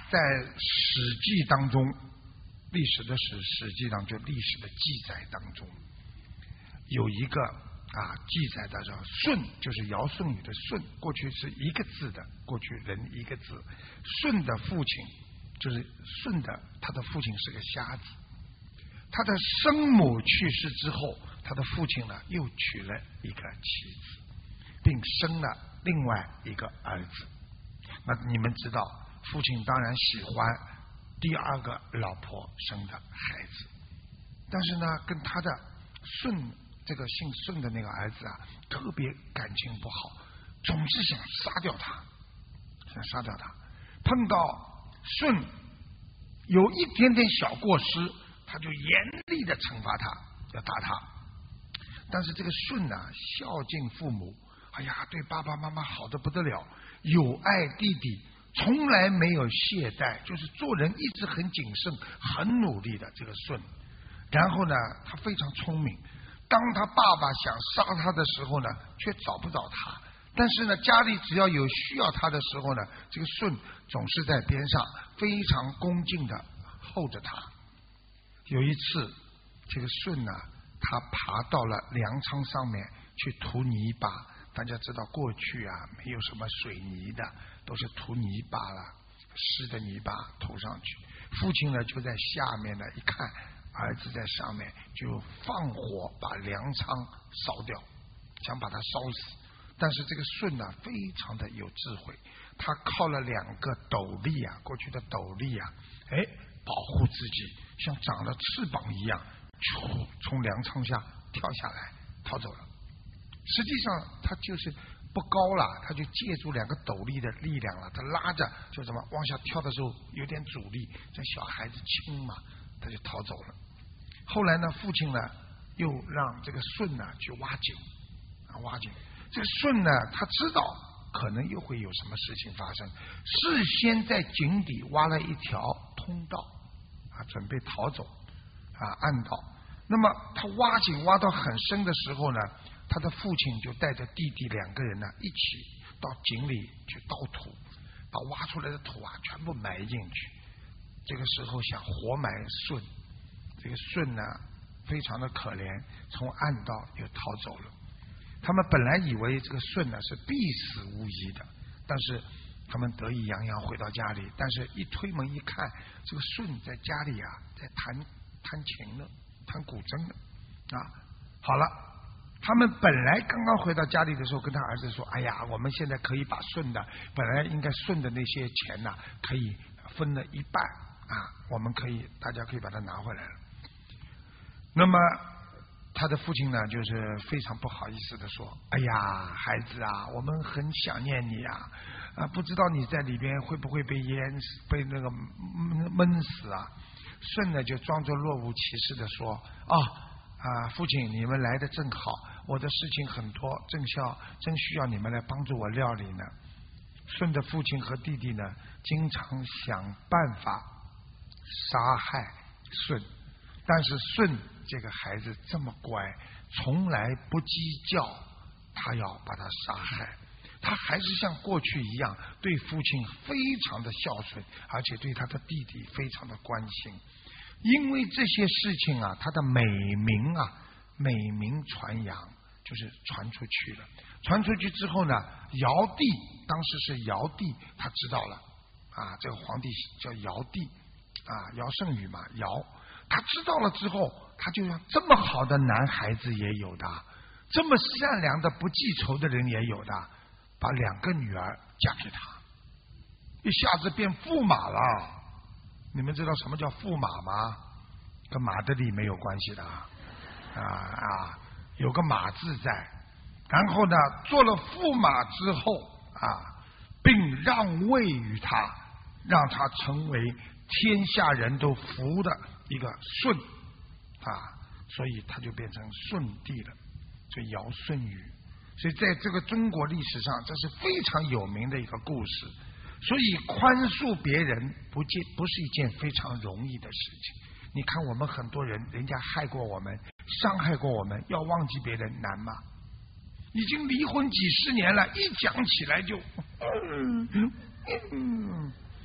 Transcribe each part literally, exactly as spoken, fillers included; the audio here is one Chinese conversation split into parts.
在《史记》当中，历史的史，《史记》当中历史的记载当中，有一个啊记载的叫舜，就是尧舜禹的舜，过去是一个字的，过去人一个字。舜的父亲就是舜的，他的父亲是个瞎子。他的生母去世之后，他的父亲呢又娶了一个妻子，并生了另外一个儿子。那你们知道，父亲当然喜欢第二个老婆生的孩子，但是呢，跟他的舜这个姓舜的那个儿子啊，特别感情不好，总是想杀掉他，想杀掉他。碰到舜有一点点小过失，他就严厉的惩罚他，要打他。但是这个舜啊，孝敬父母，哎呀，对爸爸妈妈好的不得了，有爱弟弟，从来没有懈怠，就是做人一直很谨慎、很努力的这个舜。然后呢，他非常聪明，当他爸爸想杀他的时候呢，却找不着他。但是呢，家里只要有需要他的时候呢，这个舜总是在边上非常恭敬的候着他。有一次，这个舜呢、啊，他爬到了粮仓上面去涂泥巴。大家知道，过去啊没有什么水泥的，都是涂泥巴了，湿的泥巴涂上去。父亲呢就在下面呢，一看儿子在上面，就放火把粮仓烧掉，想把他烧死。但是这个舜呢非常的有智慧，他靠了两个斗笠啊，过去的斗笠啊，哎，保护自己，像长了翅膀一样，从粮仓下跳下来逃走了。实际上他就是不高了，他就借助两个斗笠的力量了，他拉着就什么往下跳的时候有点阻力，这小孩子轻嘛，他就逃走了。后来呢，父亲呢又让这个舜呢去挖井啊，挖井。这个舜呢，他知道可能又会有什么事情发生，事先在井底挖了一条通道啊，准备逃走啊，暗道。那么他挖井挖到很深的时候呢，他的父亲就带着弟弟两个人呢一起到井里去倒土，把挖出来的土啊全部埋进去。这个时候想活埋舜，这个舜呢非常的可怜，从暗道又逃走了。他们本来以为这个舜呢是必死无疑的，但是他们得意洋洋回到家里，但是一推门一看，这个舜在家里啊在弹弹琴呢，弹古筝呢啊。好了，他们本来刚刚回到家里的时候，跟他儿子说：“哎呀，我们现在可以把舜的本来应该舜的那些钱呐、啊，可以分了一半啊，我们可以大家可以把它拿回来了。”那么他的父亲呢，就是非常不好意思的说：“哎呀，孩子啊，我们很想念你啊，啊，不知道你在里边会不会被淹死，被那个闷死啊？”舜呢就装作若无其事的说：“啊啊，父亲，你们来的正好，我的事情很多，正需要真需要你们来帮助我料理呢。”舜的父亲和弟弟呢，经常想办法杀害舜，但是舜这个孩子这么乖，从来不计较他要把他杀害，他还是像过去一样对父亲非常的孝顺，而且对他的弟弟非常的关心。因为这些事情啊，他的美名啊美名传扬，就是传出去了。传出去之后呢，尧帝当时是尧帝，他知道了啊，这个皇帝叫尧帝啊，尧舜禹嘛，尧他知道了之后，他就让这么好的男孩子也有的，这么善良的不记仇的人也有的，把两个女儿嫁给他，一下子变驸马了。你们知道什么叫驸马吗？跟马德里没有关系的啊啊，有个马字在。然后呢，做了驸马之后啊，并让位于他，让他成为天下人都服的一个舜啊，所以他就变成舜帝了，所以尧舜禹。所以在这个中国历史上，这是非常有名的一个故事。所以宽恕别人不见不是一件非常容易的事情。你看我们很多人，人家害过我们，伤害过我们，要忘记别人难吗？已经离婚几十年了，一讲起来就，嗯嗯，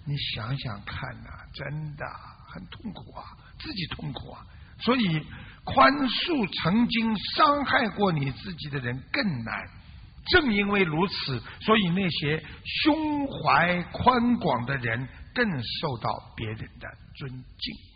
你想想看呐、啊，真的很痛苦啊，自己痛苦啊。所以宽恕曾经伤害过你自己的人更难。正因为如此，所以那些胸怀宽广的人更受到别人的尊敬。